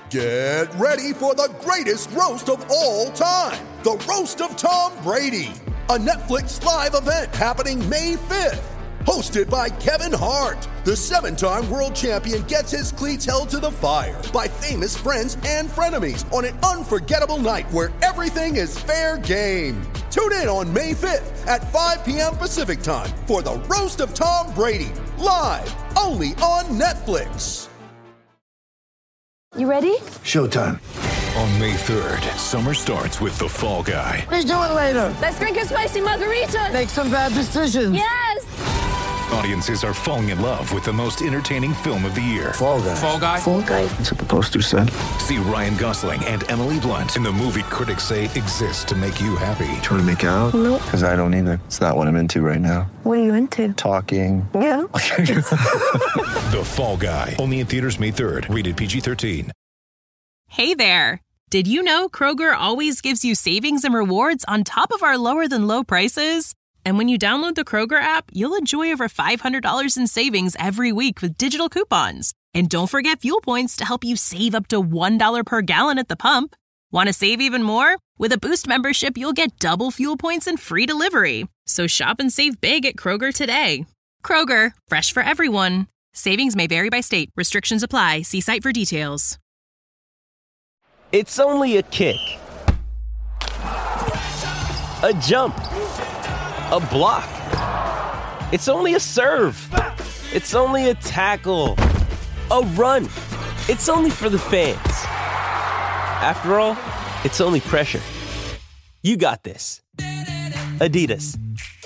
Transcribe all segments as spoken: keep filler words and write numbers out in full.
Get ready for the greatest roast of all time, the Roast of Tom Brady, a Netflix live event happening May fifth. Hosted by Kevin Hart, the seven-time world champion gets his cleats held to the fire by famous friends and frenemies on an unforgettable night where everything is fair game. Tune in on May fifth at five p.m. Pacific time for the Roast of Tom Brady, live only on Netflix. You ready? Showtime. On May third, summer starts with The Fall Guy. Let's do it later. Let's drink a spicy margarita. Make some bad decisions. Yes! Audiences are falling in love with the most entertaining film of the year. Fall Guy. Fall Guy? Fall Guy. That's what the poster said. See Ryan Gosling and Emily Blunt in the movie critics say exists to make you happy. Trying to make it out? Nope. Because I don't either. It's not what I'm into right now. What are you into? Talking. Yeah. The Fall Guy. Only in theaters May third. Rated P G thirteen. Hey there. Did you know Kroger always gives you savings and rewards on top of our lower than low prices? And when you download the Kroger app, you'll enjoy over five hundred dollars in savings every week with digital coupons. And don't forget fuel points to help you save up to one dollar per gallon at the pump. Want to save even more? With a Boost membership, you'll get double fuel points and free delivery. So shop and save big at Kroger today. Kroger, fresh for everyone. Savings may vary by state. Restrictions apply. See site for details. It's only a kick. A jump. A block. It's only a serve. It's only a tackle. A run. It's only for the fans. After all, it's only pressure. You got this. Adidas.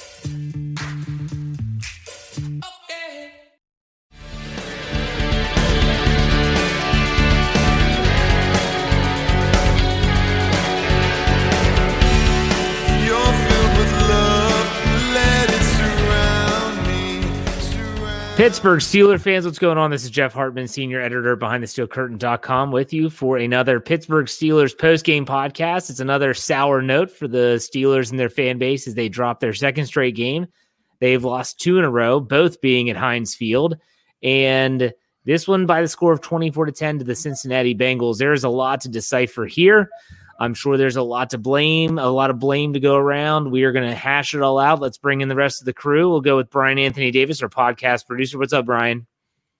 Pittsburgh Steelers fans, what's going on? This is Jeff Hartman, senior editor behind the steel curtain dot com, with you for another Pittsburgh Steelers post-game podcast. It's another sour note for the Steelers and their fan base as they drop their second straight game. They've lost two in a row, both being at Heinz Field, and this one by the score of twenty-four to ten to the Cincinnati Bengals. There is a lot to decipher here. I'm sure there's a lot to blame, a lot of blame to go around. We are going to hash it all out. Let's bring in the rest of the crew. We'll go with Brian Anthony Davis, our podcast producer. What's up, Brian?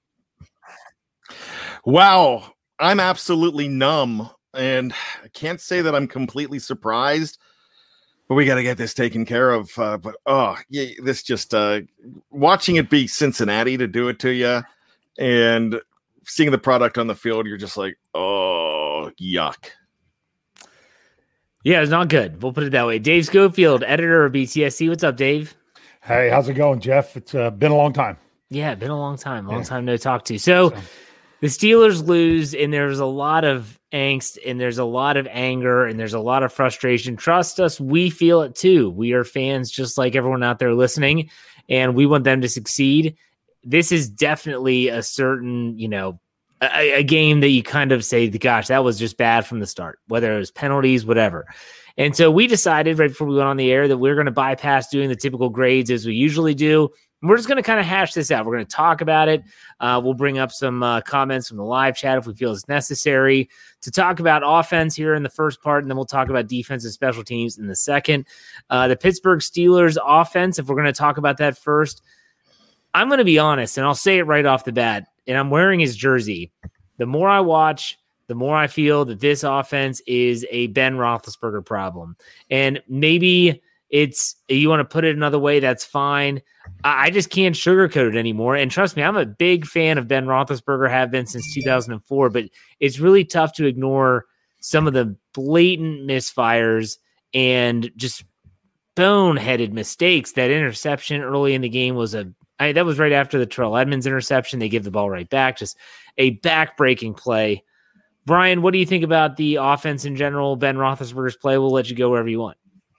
Wow, I'm absolutely numb, and I can't say that I'm completely surprised, but we got to get this taken care of. Uh, but, oh, yeah, this just uh, watching it be Cincinnati to do it to you and seeing the product on the field, you're just like, oh, yuck. Yeah, it's not good. We'll put it that way. Dave Schofield, editor of B T S C. What's up, Dave? Hey, how's it going, Jeff? It's uh, been a long time. Yeah, been a long time. Long yeah. time no talk to. So, so the Steelers lose, and there's a lot of angst, and there's a lot of anger, and there's a lot of frustration. Trust us, we feel it too. We are fans just like everyone out there listening, and we want them to succeed. This is definitely a certain, you know, A, a game that you kind of say, gosh, that was just bad from the start, whether it was penalties, whatever. And so we decided right before we went on the air that we're going to bypass doing the typical grades as we usually do. And we're just going to kind of hash this out. We're going to talk about it. Uh, we'll bring up some uh, comments from the live chat if we feel it's necessary to talk about offense here in the first part, and then we'll talk about defense and special teams in the second. Uh, the Pittsburgh Steelers offense, if we're going to talk about that first, I'm going to be honest, and I'll say it right off the bat, and I'm wearing his jersey. The more I watch, the more I feel that this offense is a Ben Roethlisberger problem. And maybe it's, you want to put it another way, that's fine. I just can't sugarcoat it anymore. And trust me, I'm a big fan of Ben Roethlisberger, have been since two thousand four, but it's really tough to ignore some of the blatant misfires and just boneheaded mistakes. That interception early in the game was a I, that was right after the Terrell Edmonds interception. They give the ball right back. Just a back-breaking play. Brian, what do you think about the offense in general? Ben Roethlisberger's play? We'll let you go wherever you want.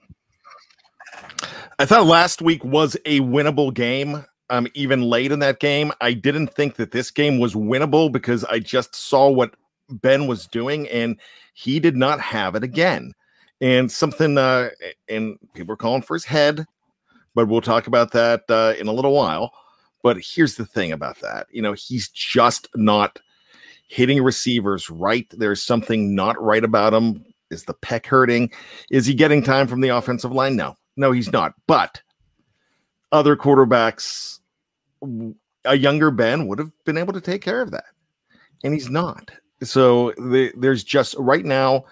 I thought last week was a winnable game. Um, even late in that game, I didn't think that this game was winnable because I just saw what Ben was doing, and he did not have it again. And something, uh, and people are calling for his head. But we'll talk about that uh, in a little while. But here's the thing about that. You know, he's just not hitting receivers right. There's something not right about him. Is the pec hurting? Is he getting time from the offensive line? No, no, he's not. But other quarterbacks, a younger Ben would have been able to take care of that. And he's not. So the, there's just right now,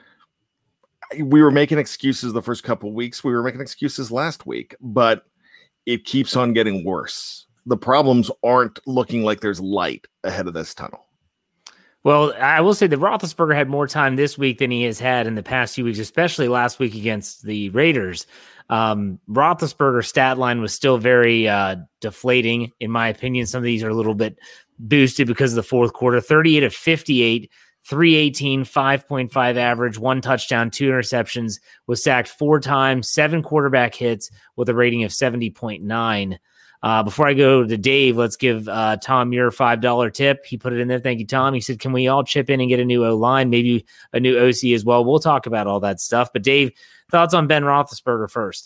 we were making excuses the first couple of weeks. We were making excuses last week, but it keeps on getting worse. The problems aren't looking like there's light ahead of this tunnel. Well, I will say that Roethlisberger had more time this week than he has had in the past few weeks, especially last week against the Raiders. Um, Roethlisberger's stat line was still very uh, deflating, in my opinion. Some of these are a little bit boosted because of the fourth quarter. thirty-eight of fifty-eight, three eighteen, five point five average, one touchdown, two interceptions, was sacked four times, seven quarterback hits with a rating of seventy point nine. Uh, before I go to Dave, let's give uh, Tom your five dollar tip. He put it in there. Thank you, Tom. He said, can we all chip in and get a new O-line, maybe a new O C as well? We'll talk about all that stuff. But Dave, thoughts on Ben Roethlisberger first?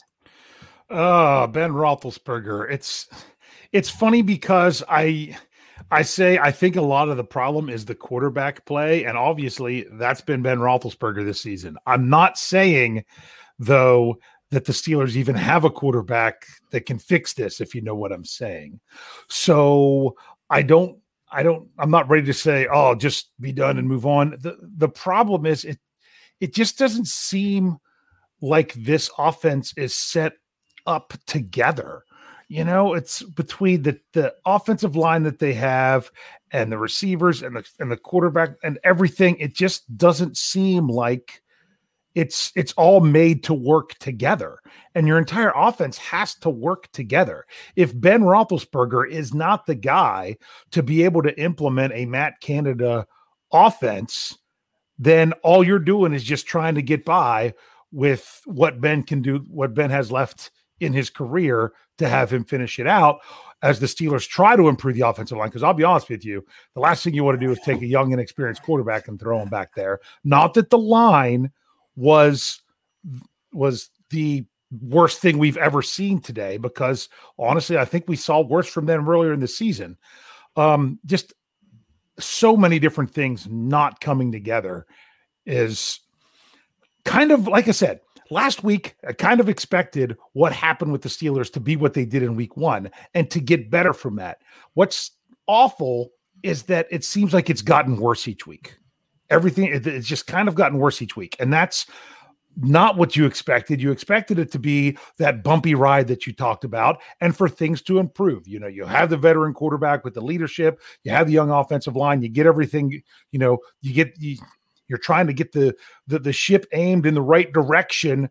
Oh, Ben Roethlisberger. It's it's funny because I I say I think a lot of the problem is the quarterback play, and obviously that's been Ben Roethlisberger this season. I'm not saying, though, that the Steelers even have a quarterback that can fix this, if you know what I'm saying. So I don't, I don't, I'm not ready to say, oh, just be done and move on. The the problem is it, it just doesn't seem like this offense is set up together. You know, it's between the, the offensive line that they have and the receivers and the, and the quarterback and everything. It just doesn't seem like It's it's all made to work together, and your entire offense has to work together. If Ben Roethlisberger is not the guy to be able to implement a Matt Canada offense, then all you're doing is just trying to get by with what Ben can do, what Ben has left in his career to have him finish it out as the Steelers try to improve the offensive line. Because I'll be honest with you, the last thing you want to do is take a young, inexperienced quarterback and throw him back there. Not that the line was was the worst thing we've ever seen today, because honestly, I think we saw worse from them earlier in the season. Um, just so many different things not coming together is kind of, like I said, last week, I kind of expected what happened with the Steelers to be what they did in week one and to get better from that. What's awful is that it seems like it's gotten worse each week. Everything, it's just kind of gotten worse each week. And that's not what you expected. You expected it to be that bumpy ride that you talked about and for things to improve. You know, you have the veteran quarterback with the leadership, you have the young offensive line, you get everything, you know, you get, you, you're trying to get the, the, the ship aimed in the right direction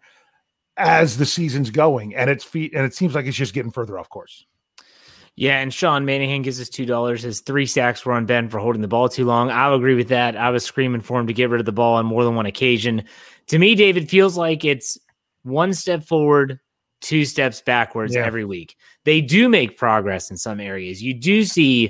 as the season's going. And it's feet, and it seems like it's just getting further off course. Yeah, and Sean Manahan gives us two dollars. His three sacks were on Ben for holding the ball too long. I'll agree with that. I was screaming for him to get rid of the ball on more than one occasion. To me, David, feels like it's one step forward, two steps backwards yeah. every week. They do make progress in some areas. You do see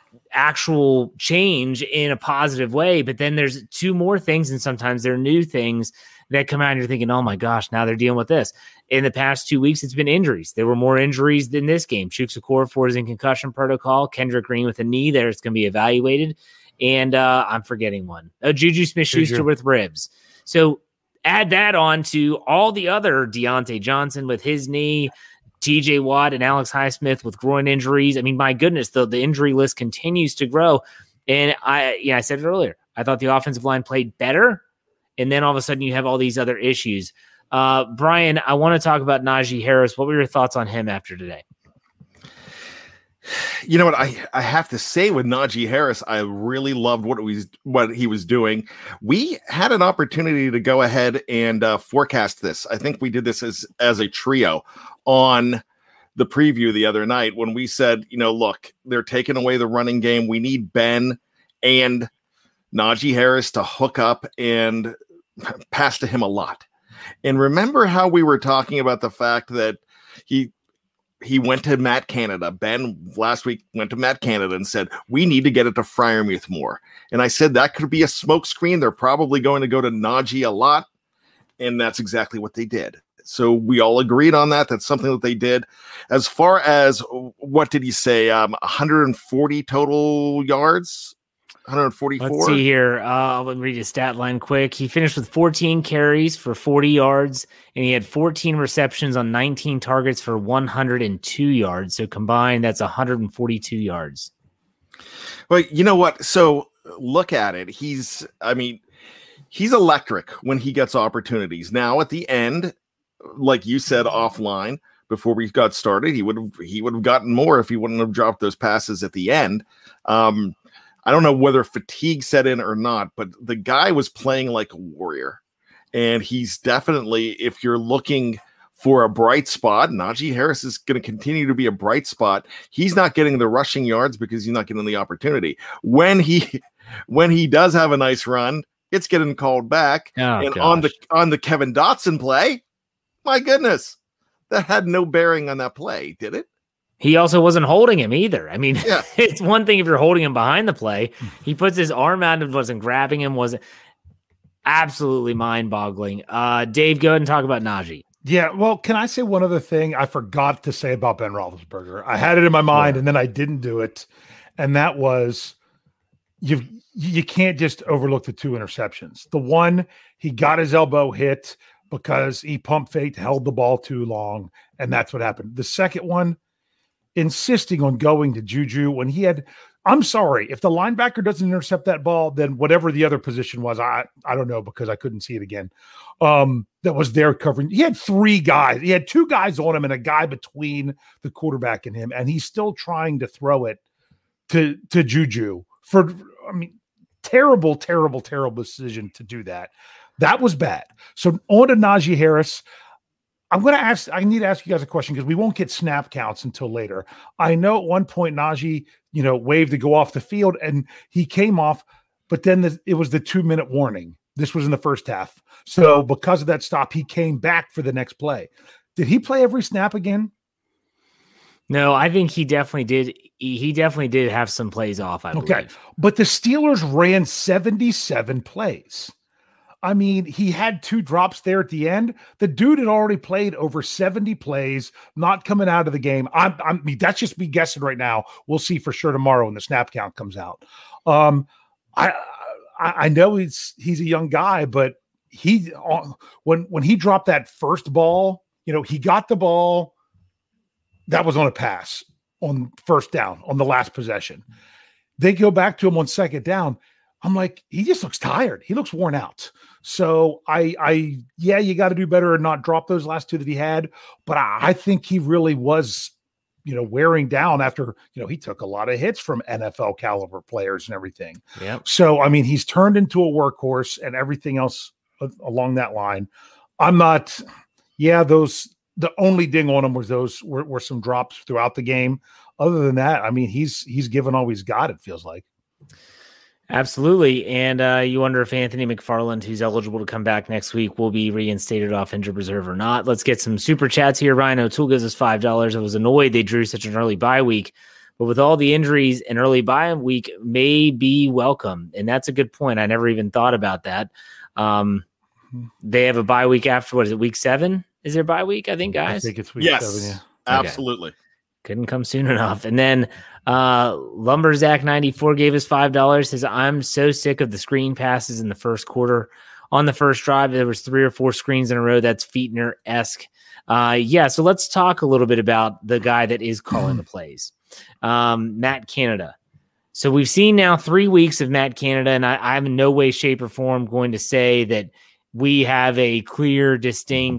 actual change in a positive way, but then there's two more things, and sometimes they're new things that come out and you're thinking, oh my gosh, now they're dealing with this. In the past two weeks, it's been injuries. There were more injuries than this game. Chuks Okorafor is in concussion protocol. Kendrick Green with a knee there. It's going to be evaluated. And uh, I'm forgetting one. Uh, Juju Smith-Schuster with ribs. So add that on to all the other Deontay Johnson with his knee, T J Watt and Alex Highsmith with groin injuries. I mean, my goodness, the, the injury list continues to grow. And I, yeah, I said it earlier. I thought the offensive line played better. And then all of a sudden you have all these other issues. Uh, Brian, I want to talk about Najee Harris. What were your thoughts on him after today? You know what? I, I have to say with Najee Harris, I really loved what, it was, what he was doing. We had an opportunity to go ahead and uh, forecast this. I think we did this as, as a trio on the preview the other night when we said, you know, look, they're taking away the running game. We need Ben and Najee Harris to hook up and pass to him a lot. And remember how we were talking about the fact that he he went to Matt Canada. Ben last week went to Matt Canada and said, we need to get it to Freiermuth more. And I said that could be a smokescreen. They're probably going to go to Najee a lot. And that's exactly what they did. So we all agreed on that. That's something that they did. As far as what did he say? Um, one hundred forty total yards one forty-four. Let's see here. Uh, let me read his stat line quick. He finished with fourteen carries for forty yards, and he had fourteen receptions on nineteen targets for one hundred two yards. So combined, that's one hundred forty-two yards. Well, you know what? So look at it. He's, I mean, he's electric when he gets opportunities. Now at the end, like you said offline before we got started, he would have he would have gotten more if he wouldn't have dropped those passes at the end. Um, I don't know whether fatigue set in or not, but the guy was playing like a warrior, and he's definitely, if you're looking for a bright spot, Najee Harris is going to continue to be a bright spot. He's not getting the rushing yards because he's not getting the opportunity. When he when he does have a nice run, it's getting called back. Oh, and gosh. on the on the Kevin Dotson play, my goodness, that had no bearing on that play, did it? He also wasn't holding him either. I mean, yeah. It's one thing if you're holding him behind the play. He puts his arm out and wasn't grabbing him. Wasn't absolutely mind-boggling. Uh, Dave, go ahead and talk about Najee. Yeah, well, can I say one other thing I forgot to say about Ben Roethlisberger? I had it in my mind, yeah. and then I didn't do it, and that was you. You can't just overlook the two interceptions. The one, he got his elbow hit because he pump faked, held the ball too long, and that's what happened. The second one, insisting on going to Juju when he had. I'm sorry, if the linebacker doesn't intercept that ball, then whatever the other position was, I I don't know because I couldn't see it again. Um, that was there covering. He had three guys. He had two guys on him and a guy between the quarterback and him, and he's still trying to throw it to to Juju. For I mean, terrible, terrible, terrible decision to do that. That was bad. So on to Najee Harris. I'm going to ask, I need to ask you guys a question because we won't get snap counts until later. I know at one point Najee, you know, waved to go off the field and he came off, but then the, it was the two minute warning. This was in the first half. So because of that stop, he came back for the next play. Did he play every snap again? No, I think he definitely did. He definitely did have some plays off, I believe. Okay. But the Steelers ran seventy-seven plays. I mean, he had two drops there at the end. The dude had already played over seventy plays, not coming out of the game. I'm, I'm that's just me guessing right now. We'll see for sure tomorrow when the snap count comes out. Um, I, I I know he's he's a young guy, but he when when he dropped that first ball, you know, he got the ball. That was on a pass on first down on the last possession. They go back to him on second down. I'm like, he just looks tired. He looks worn out. So I, I, yeah, you got to do better and not drop those last two that he had. But I, I think he really was, you know, wearing down after, you know, he took a lot of hits from N F L caliber players and everything. Yeah. So, I mean, he's turned into a workhorse and everything else along that line. I'm not, yeah, those, the only ding on him was those were, were some drops throughout the game. Other than that, I mean, he's, he's given all he's got, it feels like. Absolutely. And uh, you wonder if Anthony McFarland, who's eligible to come back next week, will be reinstated off injured reserve or not. Let's get some super chats here. Ryan O'Toole gives us five dollars. I was annoyed they drew such an early bye week, but with all the injuries, an early bye week may be welcome. And that's a good point. I never even thought about that. Um, they have a bye week after, what is it, week seven? Is there a bye week, I think, guys? I think it's week yes, seven, yeah. Absolutely. Okay. Couldn't come soon enough. And then uh, Lumberzack ninety-four gave us five dollars. Says, I'm so sick of the screen passes in the first quarter. On the first drive, there was three or four screens in a row. That's Fietner-esque. Uh, yeah, so let's talk a little bit about the guy that is calling the plays, um, Matt Canada. So we've seen now three weeks of Matt Canada, and I, I'm in no way, shape, or form going to say that we have a clear, distinct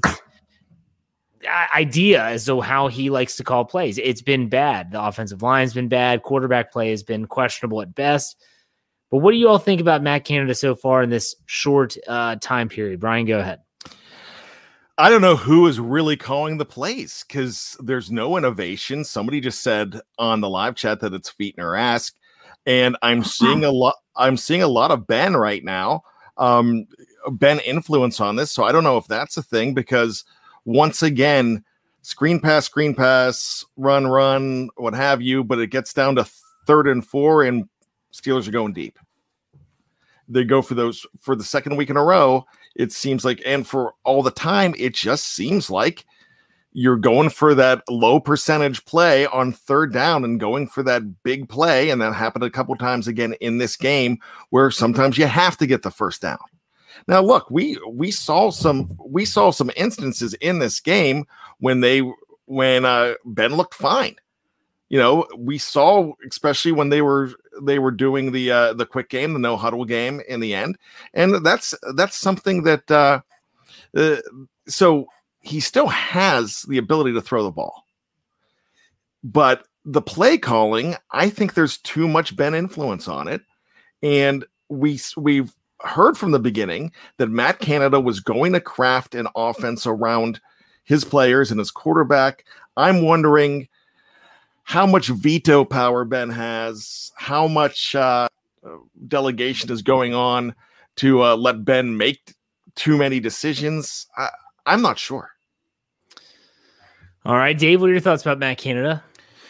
idea as to how he likes to call plays. It's been bad. The offensive line's been bad. Quarterback play has been questionable at best. But what do you all think about Matt Canada so far in this short uh, time period? Brian, go ahead. I don't know who is really calling the plays because there's no innovation. Somebody just said on the live chat that it's Fietner-esque, and I'm seeing a lot. I'm seeing a lot of Ben right now. Um, Ben influence on this, so I don't know if that's a thing because once again, screen pass, screen pass, run, run, what have you, but it gets down to third and four, and Steelers are going deep. They go for those for the second week in a row. It seems like, and for all the time, it just seems like you're going for that low percentage play on third down and going for that big play. And that happened a couple times again in this game where sometimes you have to get the first down. Now, look, we we saw some we saw some instances in this game when they when uh, Ben looked fine. You know, we saw, especially when they were they were doing the uh, the quick game, the no huddle game in the end, and that's that's something that. Uh, uh, so he still has the ability to throw the ball, but the play calling, I think there's too much Ben influence on it, and we we've heard from the beginning that Matt Canada was going to craft an offense around his players and his quarterback. I'm wondering how much veto power Ben has, how much uh, delegation is going on to uh, let Ben make too many decisions. I, I'm not sure. All right, Dave, what are your thoughts about Matt Canada?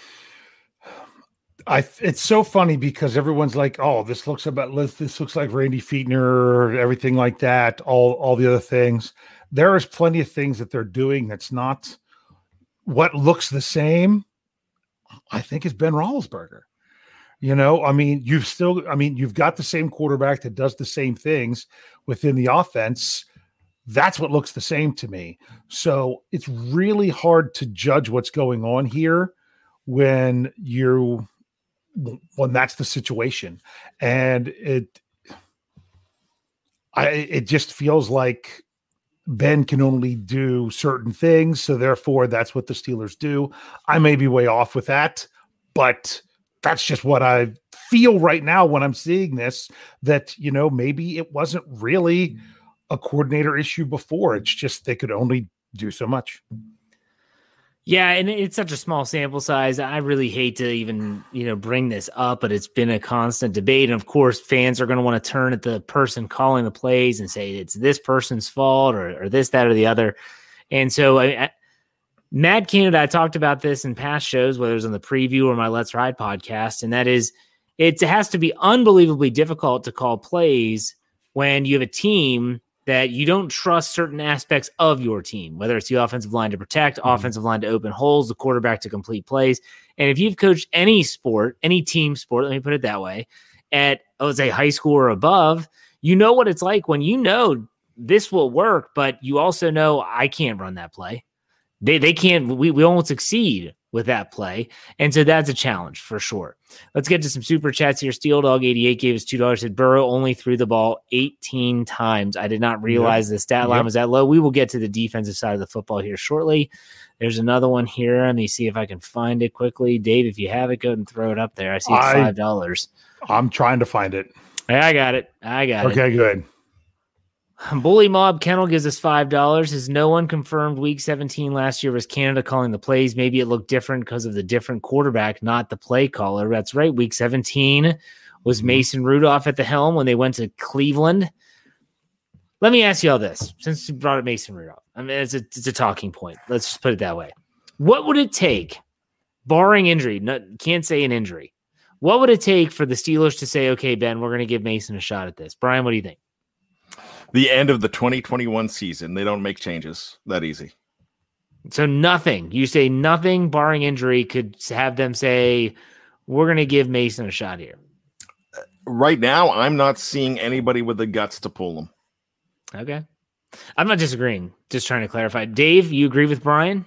I, it's so funny because everyone's like, "Oh, this looks about this looks like Randy Fichtner, everything like that." All all the other things. There is plenty of things that they're doing that's not what looks the same. I think is Ben Roethlisberger. You know, I mean, you've still, I mean, you've got the same quarterback that does the same things within the offense. That's what looks the same to me. So it's really hard to judge what's going on here when you. when that's the situation. And it, I, it just feels like Ben can only do certain things. So therefore that's what the Steelers do. I may be way off with that, but that's just what I feel right now when I'm seeing this, that, you know, maybe it wasn't really a coordinator issue before. It's just, they could only do so much. Yeah, and it's such a small sample size. I really hate to even, you know, bring this up, but it's been a constant debate. And of course, fans are going to want to turn at the person calling the plays and say it's this person's fault or, or this, that, or the other. And so, I, I, Matt Canada, I talked about this in past shows, whether it was on the preview or my Let's Ride podcast, and that is it has to be unbelievably difficult to call plays when you have a team that you don't trust certain aspects of your team, whether it's the offensive line to protect, mm-hmm. offensive line to open holes, the quarterback to complete plays. And if you've coached any sport, any team sport, let me put it that way, at, I would say, high school or above, you know what it's like when you know this will work, but you also know I can't run that play. They they can't, we, we won't succeed with that play. And so that's a challenge for sure. Let's get to some super chats here. Steel Dog eighty-eight gave us two dollars. Said Burrow only threw the ball eighteen times. I did not realize yep. the stat line yep. was that low. We will get to the defensive side of the football here shortly. There's another one here. Let me see if I can find it quickly. Dave, if you have it, go ahead and throw it up there. I see it's five dollars. I'm trying to find it. I got it. I got okay, it. Okay, good. Bully Mob Kennel gives us five dollars. Has no one confirmed week seventeen last year was Canada calling the plays? Maybe it looked different because of the different quarterback, not the play caller. That's right. Week seventeen was Mason Rudolph at the helm when they went to Cleveland. Let me ask you all this, since you brought up Mason Rudolph. I mean, it's a, it's a talking point. Let's just put it that way. What would it take, barring injury, no, can't say an injury, what would it take for the Steelers to say, okay, Ben, we're going to give Mason a shot at this? Brian, what do you think? The end of the twenty twenty-one season. They don't make changes that easy. So nothing. You say nothing barring injury could have them say, we're going to give Mason a shot here. Right now, I'm not seeing anybody with the guts to pull him. Okay. I'm not disagreeing. Just trying to clarify. Dave, you agree with Brian?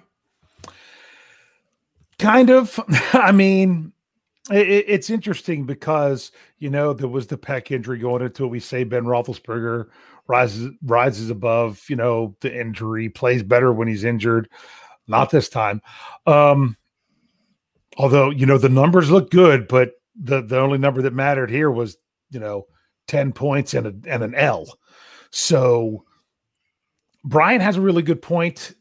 Kind of. I mean, it, it's interesting because, you know, there was the pec injury going into it. We say Ben Roethlisberger rises rises above, you know, the injury, plays better when he's injured. Not this time. Um, although, you know, the numbers look good, but the, the only number that mattered here was, you know, ten points and a, and an L. So Brian has a really good point.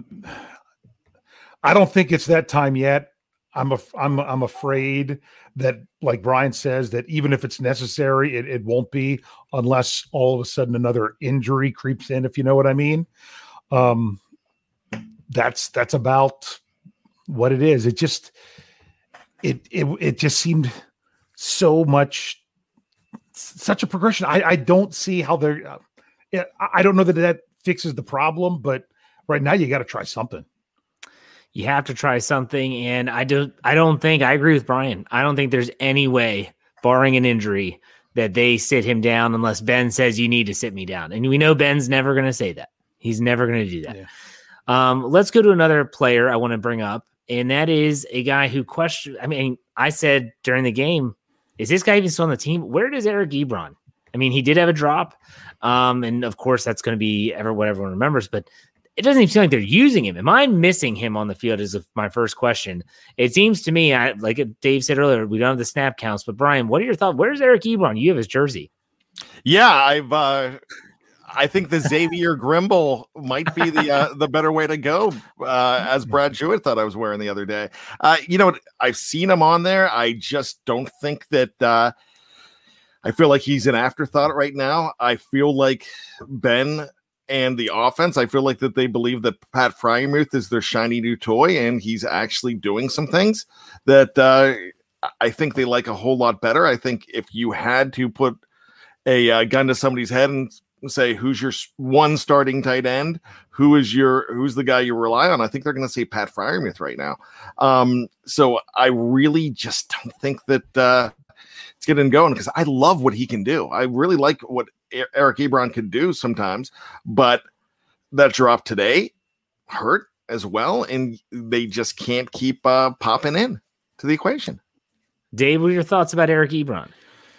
I don't think it's that time yet. I'm a, I'm I'm afraid that, like Brian says, that even if it's necessary, it, it won't be unless all of a sudden another injury creeps in, if you know what I mean. Um, that's that's about what it is. It just it it it just seemed so much such a progression. I, I don't see how they're. Uh, I don't know that that fixes the problem, but right now you got to try something. You have to try something. And I don't, I don't think, I agree with Brian. I don't think there's any way, barring an injury, that they sit him down unless Ben says you need to sit me down. And we know Ben's never going to say that. He's never going to do that. Yeah. Um, let's go to another player I want to bring up. And that is a guy who questioned, I mean, I said during the game, is this guy even still on the team? Where does Eric Ebron? I mean, he did have a drop. Um, and of course that's going to be ever what everyone remembers, but it doesn't even seem like they're using him. Am I missing him on the field is my first question. It seems to me, I, like Dave said earlier, we don't have the snap counts, but Brian, what are your thoughts? Where's Eric Ebron? You have his jersey. Yeah, I've, uh, I think the Xavier Grimble might be the uh, the better way to go, uh, as Brad Jewett thought I was wearing the other day. Uh, you know, I've seen him on there. I just don't think that uh, I feel like he's an afterthought right now. I feel like Ben and the offense, I feel like that they believe that Pat Freiermuth is their shiny new toy, and he's actually doing some things that uh, I think they like a whole lot better. I think if you had to put a uh, gun to somebody's head and say who's your one starting tight end, who is your who's the guy you rely on, I think they're going to say Pat Freiermuth right now. Um, so I really just don't think that uh, it's getting going, because I love what he can do. I really like what Eric Ebron can do sometimes, but that drop today hurt as well, and they just can't keep uh, popping in to the equation. Dave, what are your thoughts about Eric Ebron?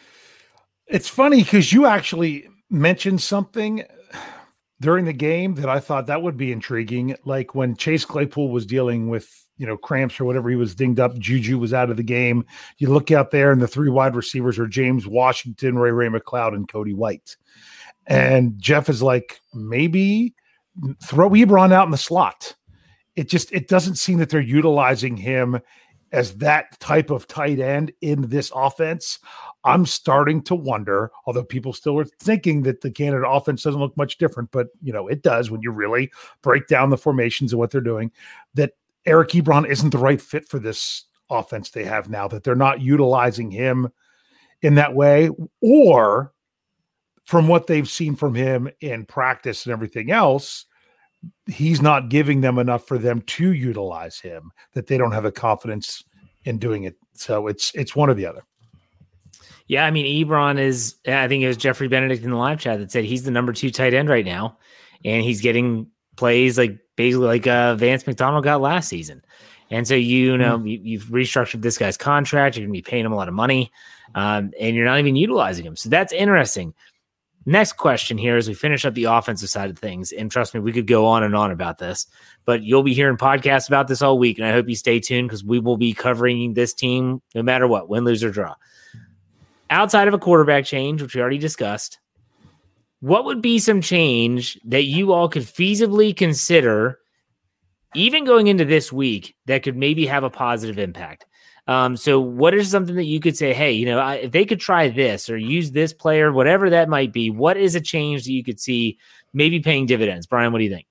It's funny because you actually mentioned something during the game that I thought that would be intriguing. Like when Chase Claypool was dealing with, you know, cramps or whatever, he was dinged up. Juju was out of the game. You look out there and the three wide receivers are James Washington, Ray Ray McCloud, and Cody White. And Jeff is like, maybe throw Ebron out in the slot. It just, it doesn't seem that they're utilizing him as that type of tight end in this offense. I'm starting to wonder, although people still are thinking that the Canada offense doesn't look much different, but you know, it does when you really break down the formations and what they're doing, that Eric Ebron isn't the right fit for this offense they have now, that they're not utilizing him in that way, or from what they've seen from him in practice and everything else, he's not giving them enough for them to utilize him, that they don't have the confidence in doing it. So it's, it's one or the other. Yeah, I mean, Ebron is, I think it was Jeffrey Benedict in the live chat that said he's the number two tight end right now, and he's getting plays like basically like uh, Vance McDonald got last season. And so, you know, mm-hmm. you, you've restructured this guy's contract. You're going to be paying him a lot of money, um, and you're not even utilizing him. So that's interesting. Next question here as we finish up the offensive side of things, and trust me, we could go on and on about this, but you'll be hearing podcasts about this all week, and I hope you stay tuned because we will be covering this team no matter what, win, lose, or draw. Outside of a quarterback change, which we already discussed, what would be some change that you all could feasibly consider, even going into this week, that could maybe have a positive impact? Um, so what is something that you could say, hey, you know, I, if they could try this or use this player, whatever that might be, what is a change that you could see maybe paying dividends? Brian, what do you think?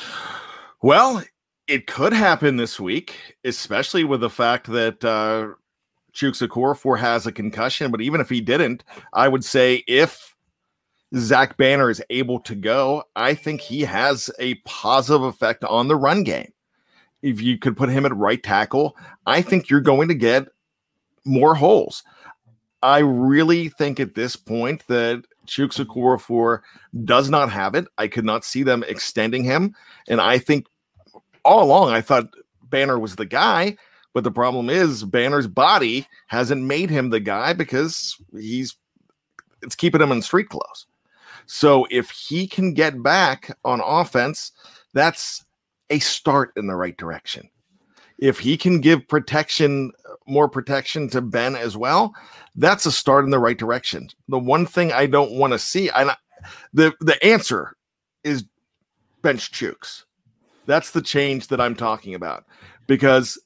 Well, it could happen this week, especially with the fact that uh, Chuks Okorafor has a concussion. But even if he didn't, I would say if Zach Banner is able to go, I think he has a positive effect on the run game. If you could put him at right tackle, I think you're going to get more holes. I really think at this point that Chuks Okorafor does not have it. I could not see them extending him. And I think all along, I thought Banner was the guy, but the problem is Banner's body hasn't made him the guy because he's, it's keeping him in street clothes. So if he can get back on offense, that's a start in the right direction. If he can give protection, more protection to Ben as well, that's a start in the right direction. The one thing I don't want to see, and I, the, the answer is bench Chuks. That's the change that I'm talking about. Because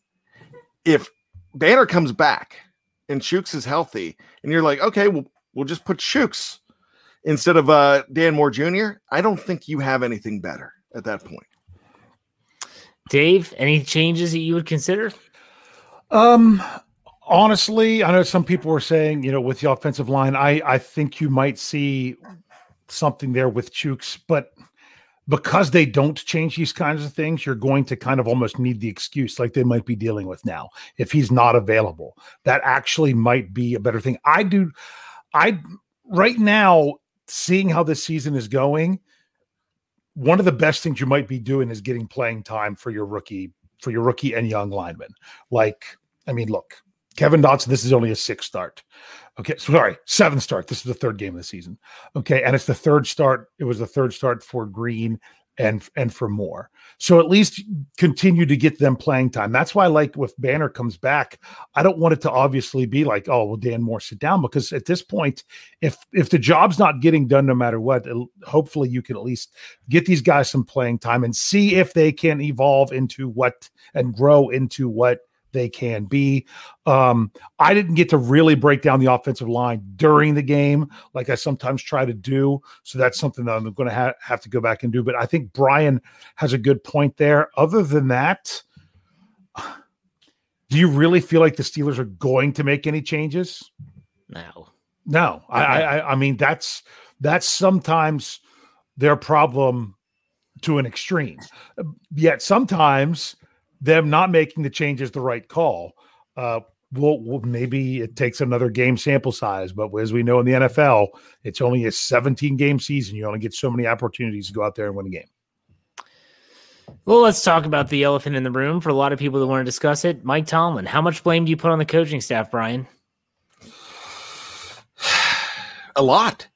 if Banner comes back and Chuks is healthy, and you're like, okay, well, we'll just put Chuks instead of uh, Dan Moore Junior, I don't think you have anything better at that point. Dave, any changes that you would consider? Um, honestly, I know some people were saying, you know, with the offensive line, I, I think you might see something there with Chuks, but because they don't change these kinds of things, you're going to kind of almost need the excuse like they might be dealing with now. If he's not available, that actually might be a better thing. I do. I right now, seeing how this season is going, one of the best things you might be doing is getting playing time for your rookie, for your rookie and young linemen. Like, I mean, look, Kevin Dotson, this is only a sixth start. Okay, sorry, seventh start. This is the third game of the season. Okay, and it's the third start. It was the third start for Green and and for Moore. So at least continue to get them playing time. That's why, like, if Banner comes back, I don't want it to obviously be like, oh, well, Dan Moore, sit down, because at this point, if if the job's not getting done, no matter what, hopefully you can at least get these guys some playing time and see if they can evolve into what and grow into what they can be. Um, I didn't get to really break down the offensive line during the game like I sometimes try to do. So that's something that I'm going to ha- have to go back and do. But I think Brian has a good point there. Other than that, do you really feel like the Steelers are going to make any changes? No. No. I, I, I mean, that's that's sometimes their problem to an extreme. Yet sometimes them not making the change is the right call. Uh, well, well, maybe it takes another game sample size, but as we know in the N F L, it's only a seventeen game season. You only get so many opportunities to go out there and win a game. Well, let's talk about the elephant in the room for a lot of people that want to discuss it. Mike Tomlin, how much blame do you put on the coaching staff, Brian? A lot,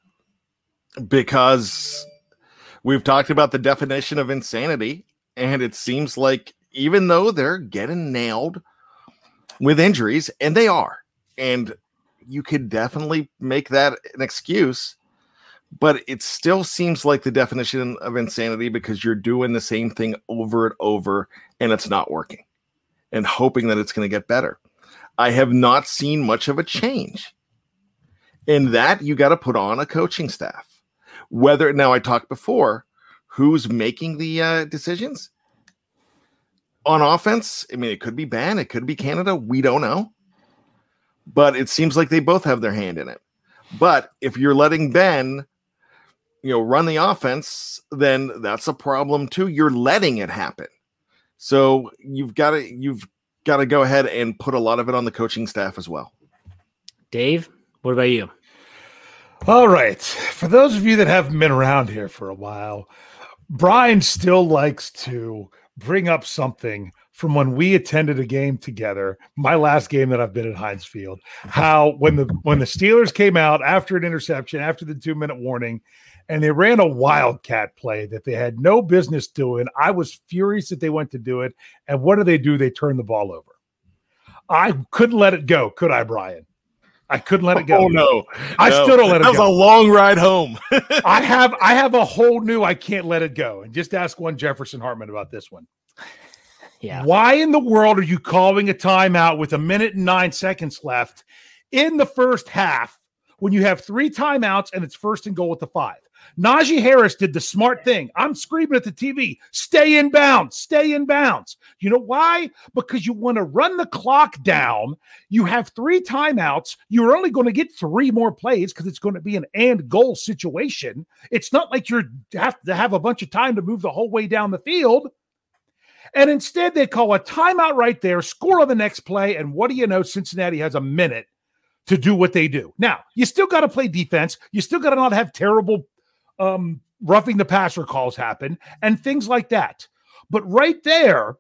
because we've talked about the definition of insanity, and it seems like even though they're getting nailed with injuries, and they are, and you could definitely make that an excuse, but it still seems like the definition of insanity because you're doing the same thing over and over and it's not working and hoping that it's going to get better. I have not seen much of a change. In that, you got to put on a coaching staff. Whether, now I talked before, who's making the uh, decisions? On offense, I mean, it could be Ben, it could be Canada. We don't know. But it seems like they both have their hand in it. But if you're letting Ben, you know, run the offense, then that's a problem too. You're letting it happen. So you've got to you've got to go ahead and put a lot of it on the coaching staff as well. Dave, what about you? All right. For those of you that haven't been around here for a while, Brian still likes to bring up something from when we attended a game together, my last game that I've been at Heinz Field, how when the when the Steelers came out after an interception, after the two-minute warning, and they ran a wildcat play that they had no business doing, I was furious that they went to do it. And what do they do? They turn the ball over. I couldn't let it go, could I, Brian? I couldn't let it go. Oh, no. I no. still don't let it that go. That was a long ride home. I have I have a whole new I can't let it go. And just ask one Jefferson Hartman about this one. Yeah. Why in the world are you calling a timeout with a minute and nine seconds left in the first half when you have three timeouts and it's first and goal with the five? Najee Harris did the smart thing. I'm screaming at the T V, stay in bounds, stay in bounds. You know why? Because you want to run the clock down. You have three timeouts. You're only going to get three more plays because it's going to be an and goal situation. It's not like you have to have a bunch of time to move the whole way down the field. And instead, they call a timeout right there, score on the next play, and what do you know? Cincinnati has a minute to do what they do. Now, you still got to play defense. You still got to not have terrible um, roughing the passer calls happen and things like that. But right there,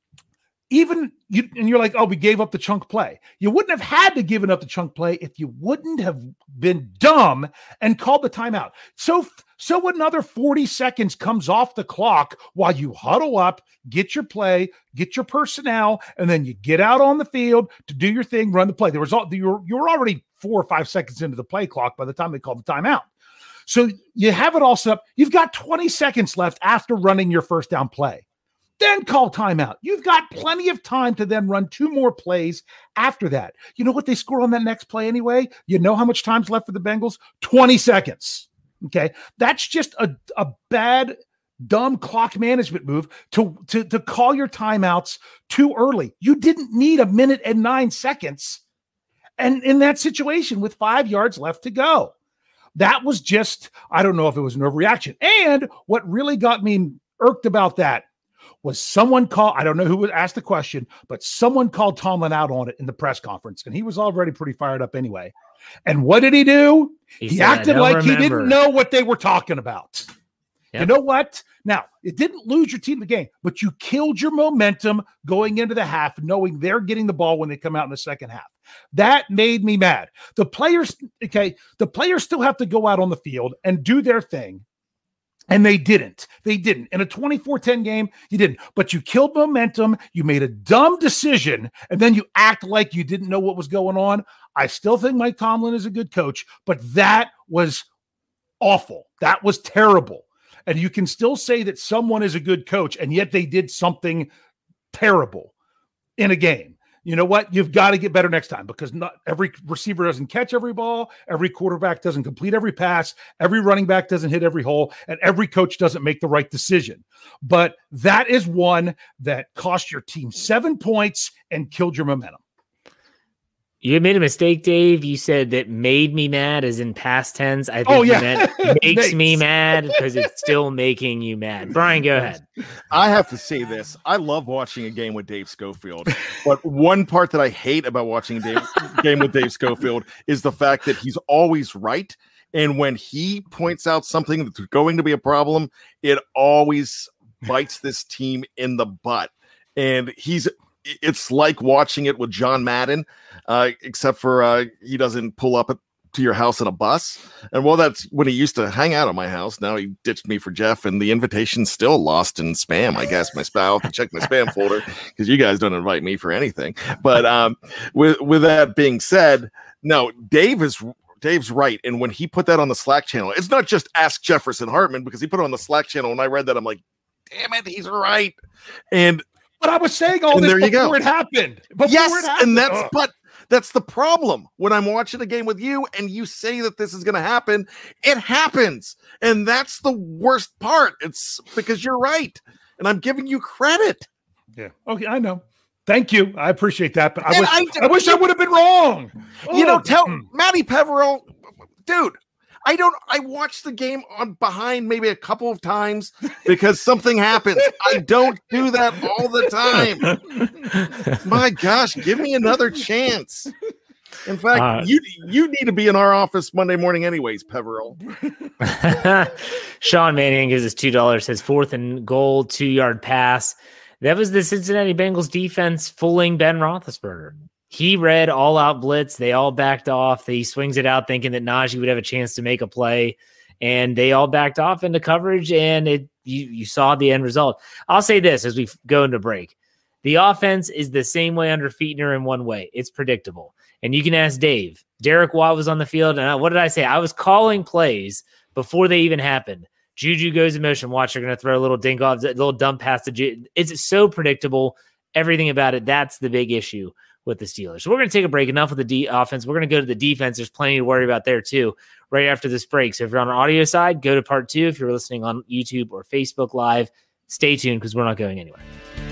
even you, and you're like, oh, we gave up the chunk play. You wouldn't have had to give up the chunk play if you wouldn't have been dumb and called the timeout. So, so another forty seconds comes off the clock while you huddle up, get your play, get your personnel, and then you get out on the field to do your thing, run the play. There was all you're you're already four or five seconds into the play clock by the time they called the timeout. So you have it all set up. You've got twenty seconds left after running your first down play. Then call timeout. You've got plenty of time to then run two more plays after that. You know what they score on that next play anyway? You know how much time's left for the Bengals? twenty seconds. Okay. That's just a, a bad, dumb clock management move to, to, to call your timeouts too early. You didn't need a minute and nine seconds. And in that situation with five yards left to go. That was just, I don't know if it was an overreaction. And what really got me irked about that was someone called, I don't know who was asked the question, but someone called Tomlin out on it in the press conference, and he was already pretty fired up anyway. And what did he do? He, he said, acted like remember. he didn't know what they were talking about. Yep. You know what? Now, it didn't lose your team the game, but you killed your momentum going into the half, knowing they're getting the ball when they come out in the second half. That made me mad. The players, okay, the players still have to go out on the field and do their thing. And they didn't. They didn't. In a twenty-four ten game, you didn't. But you killed momentum. You made a dumb decision, and then you act like you didn't know what was going on. I still think Mike Tomlin is a good coach, but that was awful. That was terrible. And you can still say that someone is a good coach, and yet they did something terrible in a game. You know what? You've got to get better next time, because not every receiver doesn't catch every ball. Every quarterback doesn't complete every pass. Every running back doesn't hit every hole, and every coach doesn't make the right decision. But that is one that cost your team seven points and killed your momentum. You made a mistake, Dave. You said that made me mad as in past tense. I think oh, yeah. you meant makes me mad because it's still making you mad. Brian, go ahead. I have to say this. I love watching a game with Dave Schofield, but one part that I hate about watching a Dave, game with Dave Schofield is the fact that he's always right. And when he points out something that's going to be a problem, it always bites this team in the butt. And he's it's like watching it with John Madden, uh, except for uh, he doesn't pull up to your house in a bus. And well, that's when he used to hang out at my house. Now he ditched me for Jeff, and the invitation's still lost in spam. I guess my spam, I'll have to check my spam folder because you guys don't invite me for anything. But um, with with that being said, no, Dave is Dave's right. And when he put that on the Slack channel, it's not just Ask Jefferson Hartman, because he put it on the Slack channel. And I read that, I'm like, damn it, he's right. And But I was saying all this before go. it happened. Before yes, it happened. and that's Ugh. but that's the problem. When I'm watching a game with you and you say that this is going to happen, it happens, and that's the worst part. It's because you're right, and I'm giving you credit. Yeah. Okay, I know. Thank you. I appreciate that, but I, wish, I, I wish I would have been wrong. You oh. know, tell Matty Peverell, dude. I don't, I watched the game on behind maybe a couple of times because something happens. I don't do that all the time. My gosh, give me another chance. In fact, uh, you you need to be in our office Monday morning anyways, Peverell. Sean Manning gives us two dollars, his fourth and goal, two-yard pass. That was the Cincinnati Bengals defense fooling Ben Roethlisberger. He read all out blitz. They all backed off. He swings it out thinking that Najee would have a chance to make a play, and they all backed off into coverage, and it you, you saw the end result. I'll say this as we go into break. The offense is the same way under Fichtner in one way. It's predictable. And you can ask Dave. Derek Watt was on the field, and I, what did I say? I was calling plays before they even happened. Juju goes in motion. Watch, they're going to throw a little dink off, a little dump pass to Juju. It's so predictable. Everything about it, that's the big issue with the Steelers. So we're going to take a break. Enough with the D offense. We're going to go to the defense. There's plenty to worry about there too, right after this break. So if you're on our audio side, go to part two. If you're listening on YouTube or Facebook Live, stay tuned because we're not going anywhere.